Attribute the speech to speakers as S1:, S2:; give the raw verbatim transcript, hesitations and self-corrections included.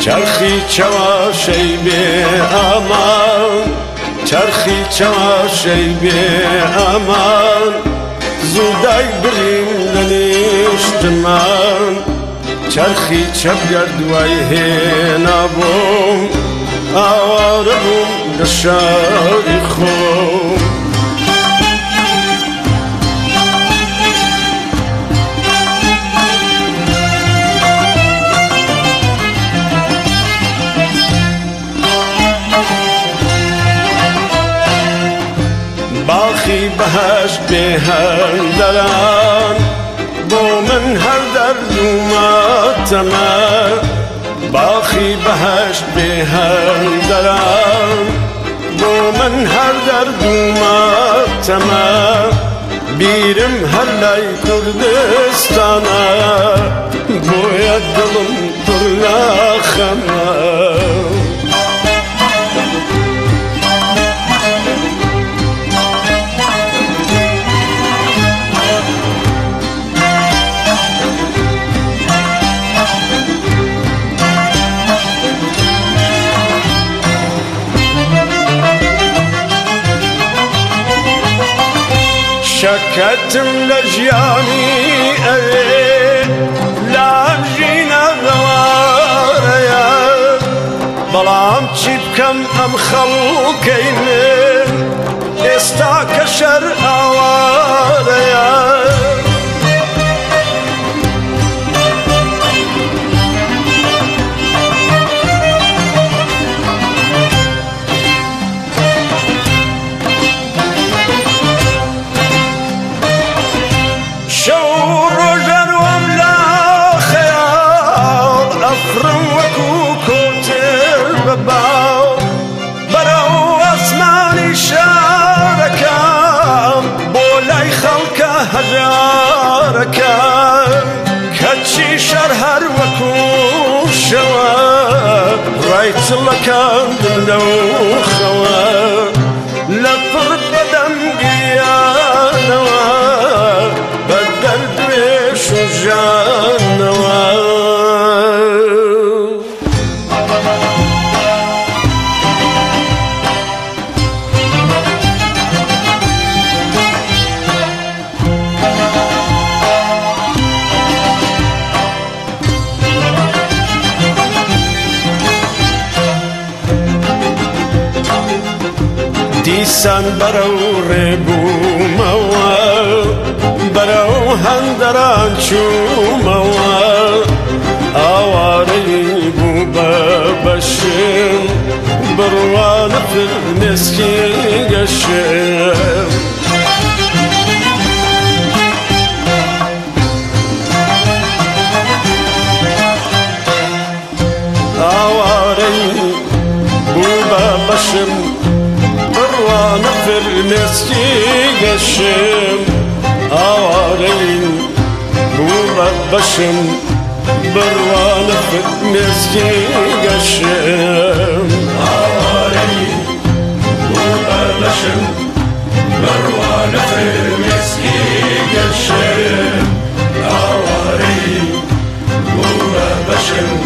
S1: چرخی چواشی بی امان چرخی چواشی بی امان زودای بریم دنیشتمان چرخی چپ گردوای هینا بوم آواره بوم دشاری خوم باخی بهشت به هر دران بو من هر درد و ماتمه باخی بهشت به هر دران بو من هر درد و ماتمه بیرم هر لای کردستانه بویا دلم پر ناخمه شكتم لجياني أبي لا جينا غواريا بلام تشيبكم أم خلقين استاك شر أواريا هجارك كتشي شرهر وكو شوا رايت لك دلو خوا لفرد بدم قيانوا بدل دويش وجانوا دیسان برو ریبو موال برو هندران چو موال آواری بو ببشم بروان فر مسکی گشم آواری بو ببشم بروان فر مسکی گشم آوارین بو ببشم بروان فر مسکی گشم
S2: آوارین بو ببشم بروان فر مسکی گشم آوارین بو ببشم